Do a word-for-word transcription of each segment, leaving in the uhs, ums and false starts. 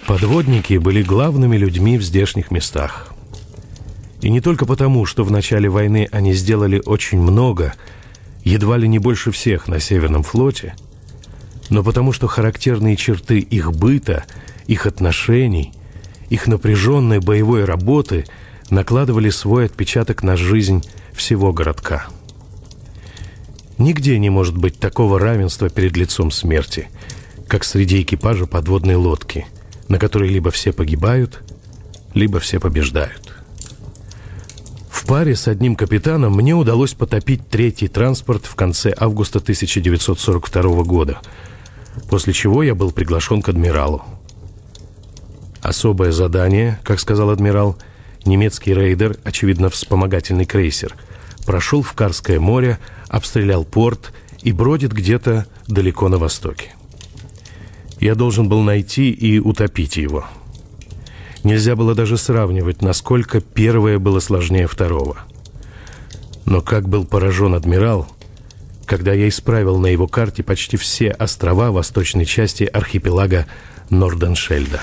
Подводники были главными людьми в здешних местах. И не только потому, что в начале войны они сделали очень много, едва ли не больше всех на Северном флоте, но потому что характерные черты их быта, их отношений, их напряженной боевой работы накладывали свой отпечаток на жизнь всего городка. Нигде не может быть такого равенства перед лицом смерти, как среди экипажа подводной лодки, на которой либо все погибают, либо все побеждают. В паре с одним капитаном мне удалось потопить третий транспорт в конце августа тысяча девятьсот сорок второго года, после чего я был приглашен к адмиралу. Особое задание, как сказал адмирал, немецкий рейдер, очевидно вспомогательный крейсер, прошел в Карское море, обстрелял порт и бродит где-то далеко на востоке. Я должен был найти и утопить его. Нельзя было даже сравнивать, насколько первое было сложнее второго. Но как был поражен адмирал, когда я исправил на его карте почти все острова восточной части архипелага Норденшельда.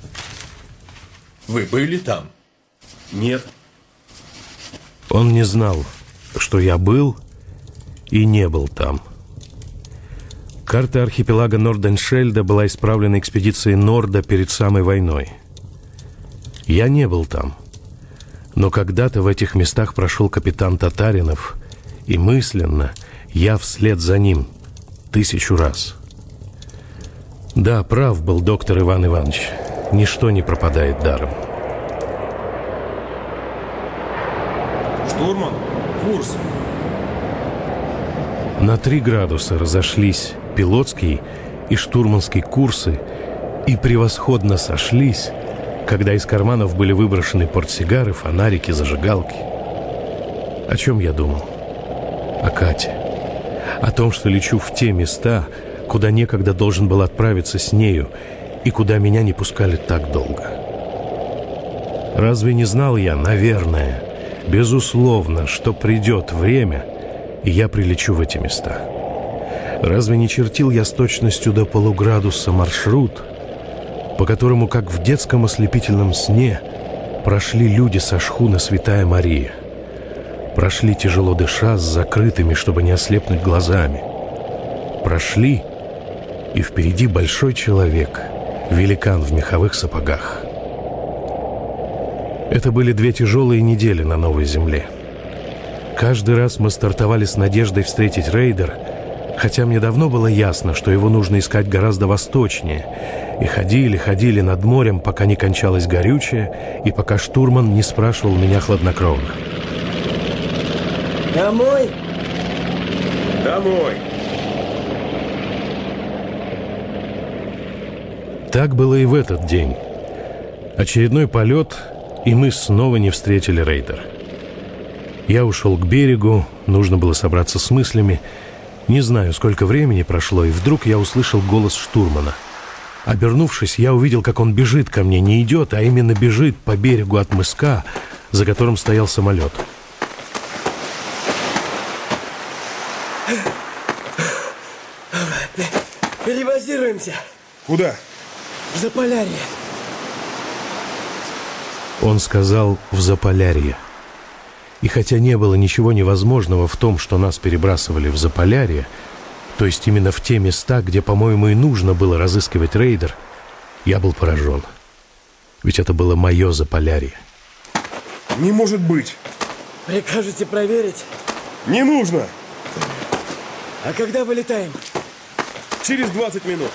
Вы были там? Нет. Он не знал, что я был и не был там. Карта архипелага Норденшельда была исправлена экспедицией Норда перед самой войной. Я не был там, но когда-то в этих местах прошел капитан Татаринов, и мысленно я вслед за ним тысячу раз. Да, прав был доктор Иван Иванович, ничто не пропадает даром. Штурман, курс. На три градуса разошлись пилотский и штурманский курсы и превосходно сошлись, когда из карманов были выброшены портсигары, фонарики, зажигалки. О чем я думал? О Кате. О том, что лечу в те места, куда некогда должен был отправиться с нею и куда меня не пускали так долго. Разве не знал я, наверное, безусловно, что придет время, и я прилечу в эти места? Разве не чертил я с точностью до полуградуса маршрут, по которому, как в детском ослепительном сне, прошли люди со шхуны «Святая Мария»? Прошли, тяжело дыша, с закрытыми, чтобы не ослепнуть глазами. Прошли, и впереди большой человек, великан в меховых сапогах. Это были две тяжелые недели на новой земле. Каждый раз мы стартовали с надеждой встретить рейдер, хотя мне давно было ясно, что его нужно искать гораздо восточнее, и ходили, ходили над морем, пока не кончалось горючее, и пока штурман не спрашивал меня хладнокровно. Домой? Домой. Так было и в этот день. Очередной полет, и мы снова не встретили рейдер. Я ушел к берегу, нужно было собраться с мыслями. Не знаю, сколько времени прошло, и вдруг я услышал голос штурмана. Обернувшись, я увидел, как он бежит ко мне, не идет, а именно бежит по берегу от мыска, за которым стоял самолет. Перебазируемся. Куда? В Заполярье. Он сказал «в Заполярье». И хотя не было ничего невозможного в том, что нас перебрасывали в Заполярье, то есть именно в те места, где, по-моему, и нужно было разыскивать рейдер, я был поражен. Ведь это было мое Заполярье. Не может быть. Прикажете проверить? Не нужно. А когда вылетаем? Через двадцать минут.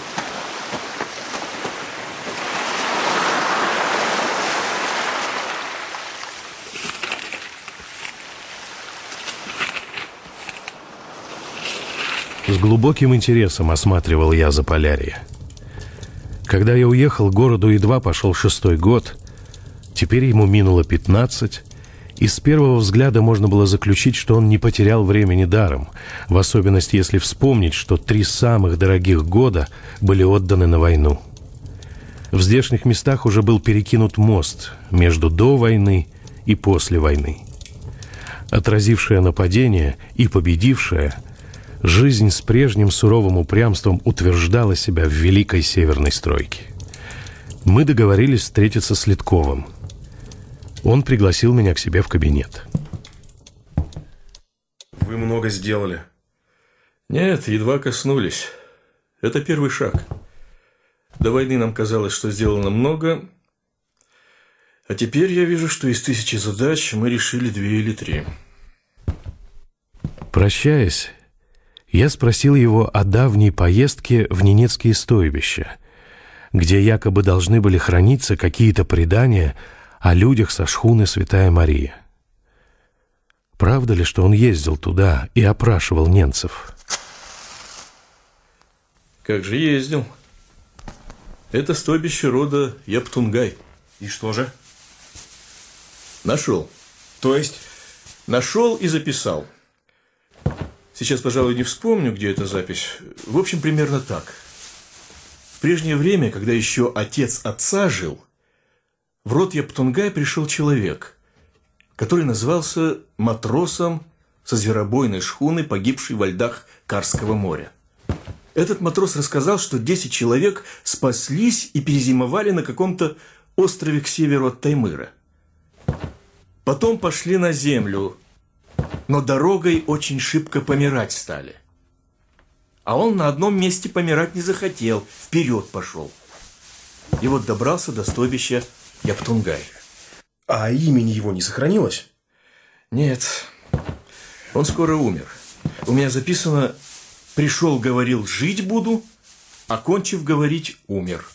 С глубоким интересом осматривал я Заполярье. Когда я уехал, городу едва пошел шестой год. Теперь ему минуло пятнадцать, и с первого взгляда можно было заключить, что он не потерял времени даром, в особенности если вспомнить, что три самых дорогих года были отданы на войну. В здешних местах уже был перекинут мост между до войны и после войны. Отразившая нападение и победившая, жизнь с прежним суровым упрямством утверждала себя в великой северной стройке. Мы договорились встретиться с Ледковым. Он пригласил меня к себе в кабинет. Вы много сделали. Нет, едва коснулись. Это первый шаг. До войны нам казалось, что сделано много, а теперь я вижу, что из тысячи задач мы решили две или три. Прощаясь, я спросил его о давней поездке в Ненецкие стойбища, где якобы должны были храниться какие-то предания о людях со шхуны «Святая Мария». Правда ли, что он ездил туда и опрашивал ненцев? Как же ездил. Это стойбище рода Яптунгай. И что же? Нашел. То есть? Нашел и записал. Сейчас, пожалуй, не вспомню, где эта запись. В общем, примерно так. В прежнее время, когда еще отец отца жил, в род Яптунгай пришел человек, который назывался матросом со зверобойной шхуны, погибшей во льдах Карского моря. Этот матрос рассказал, что десять человек спаслись и перезимовали на каком-то острове к северу от Таймыра. Потом пошли на землю, но дорогой очень шибко помирать стали. А он на одном месте помирать не захотел, вперед пошел. И вот добрался до стойбища Яптунгай. А имени его не сохранилось? Нет, он скоро умер. У меня записано: пришел, говорил, жить буду, окончив говорить, умер.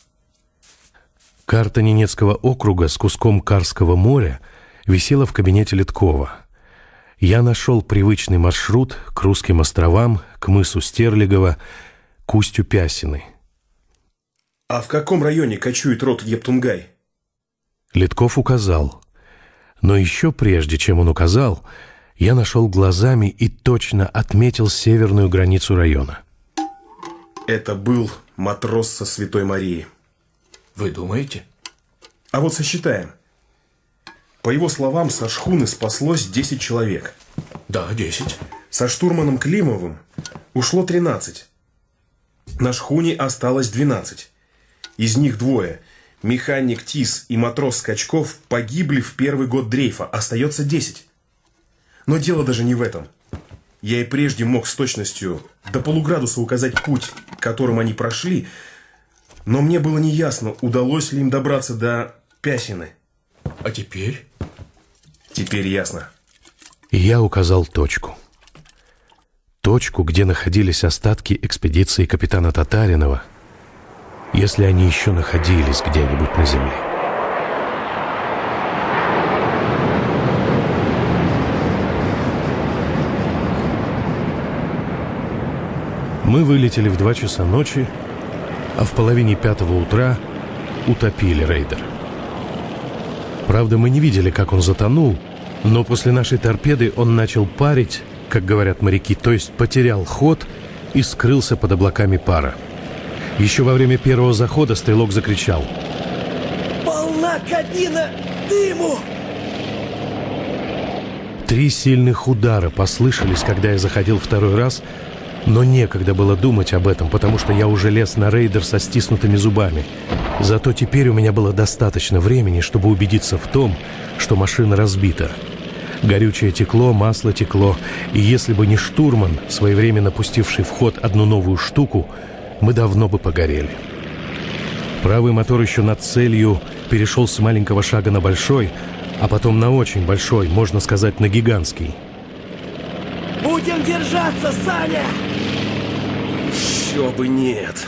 Карта Ненецкого округа с куском Карского моря висела в кабинете Ледкова. Я нашел привычный маршрут к русским островам, к мысу Стерлигова, к устью Пясины. А в каком районе кочует род Яптунгай? Ледков указал. Но еще прежде, чем он указал, я нашел глазами и точно отметил северную границу района. Это был матрос со Святой Марии. Вы думаете? А вот сосчитаем. По его словам, со шхуны спаслось десять человек. Да, десять. Со штурманом Климовым ушло тринадцать. На шхуне осталось двенадцать. Из них двое, механик Тис и матрос Скачков, погибли в первый год дрейфа. Остается десять. Но дело даже не в этом. Я и прежде мог с точностью до полуградуса указать путь, которым они прошли, но мне было неясно, удалось ли им добраться до Пясины. А теперь? Теперь ясно. И я указал точку. Точку, где находились остатки экспедиции капитана Татаринова, если они еще находились где-нибудь на земле. Мы вылетели в два часа ночи, а в половине пятого утра утопили рейдер. Правда, мы не видели, как он затонул, но после нашей торпеды он начал парить, как говорят моряки, то есть потерял ход и скрылся под облаками пара. Еще во время первого захода стрелок закричал: «Полна кабина дыму!» Три сильных удара послышались, когда я заходил второй раз, но некогда было думать об этом, потому что я уже лез на рейдер со стиснутыми зубами. Зато теперь у меня было достаточно времени, чтобы убедиться в том, что машина разбита. Горючее текло, масло текло, и если бы не штурман, своевременно пустивший в ход одну новую штуку, мы давно бы погорели. Правый мотор еще над целью перешел с маленького шага на большой, а потом на очень большой, можно сказать, на гигантский. Будем держаться, Саня! Еще бы нет.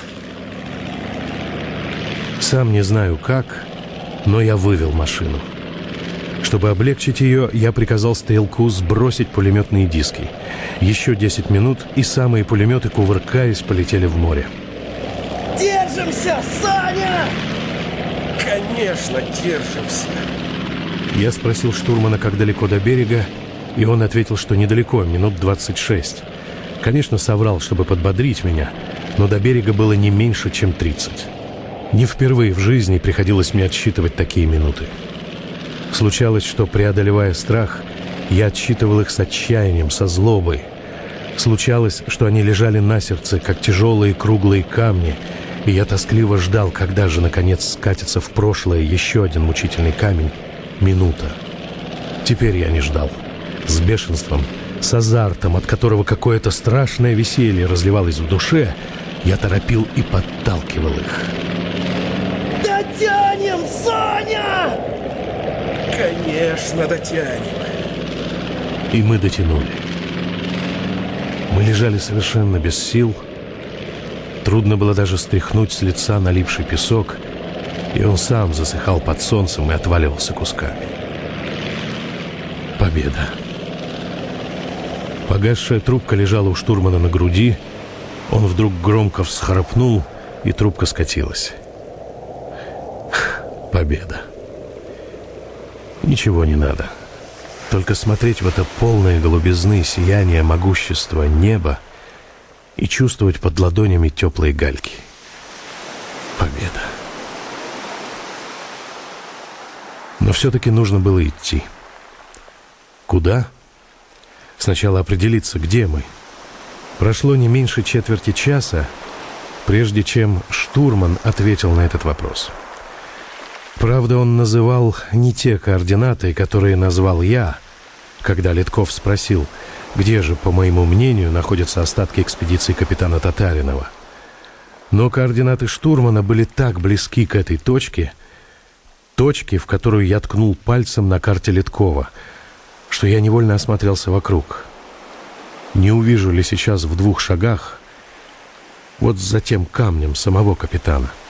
Сам не знаю как, но я вывел машину. Чтобы облегчить ее, я приказал стрелку сбросить пулеметные диски. Еще десять минут, и самые пулеметы, кувыркаясь, полетели в море. Держимся, Саня! Конечно, держимся. Я спросил штурмана, как далеко до берега, и он ответил, что недалеко, минут двадцать шесть. Конечно, соврал, чтобы подбодрить меня, но до берега было не меньше, чем тридцать. Не впервые в жизни приходилось мне отсчитывать такие минуты. Случалось, что, преодолевая страх, я отсчитывал их с отчаянием, со злобой. Случалось, что они лежали на сердце, как тяжелые круглые камни, И я тоскливо ждал, когда же, наконец, скатится в прошлое еще один мучительный камень. Минута. Теперь я не ждал. С бешенством, с азартом, от которого какое-то страшное веселье разливалось в душе, я торопил и подталкивал их. Дотянем, Саня! Конечно, дотянем. И мы дотянули. Мы лежали совершенно без сил. Трудно было даже стряхнуть с лица налипший песок, и он сам засыхал под солнцем и отваливался кусками. Победа. Погасшая трубка лежала у штурмана на груди. Он вдруг громко всхрапнул, и трубка скатилась. Победа. Ничего не надо. Только смотреть в это полное голубизны сияние могущества неба и чувствовать под ладонями теплые гальки. Победа. Но все-таки нужно было идти. Куда? Сначала определиться, где мы. Прошло не меньше четверти часа, прежде чем штурман ответил на этот вопрос. Правда, он называл не те координаты, которые назвал я, когда Литков спросил, где же, по моему мнению, находятся остатки экспедиции капитана Татаринова. Но координаты штурмана были так близки к этой точке, точке, в которую я ткнул пальцем на карте Литкова, что я невольно осмотрелся вокруг. Не увижу ли сейчас в двух шагах, вот за тем камнем, самого капитана?